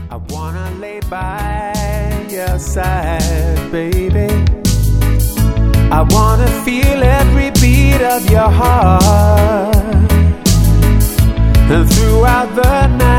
I wanna lay by your side, baby. I wanna feel every beat of your heart, and throughout the night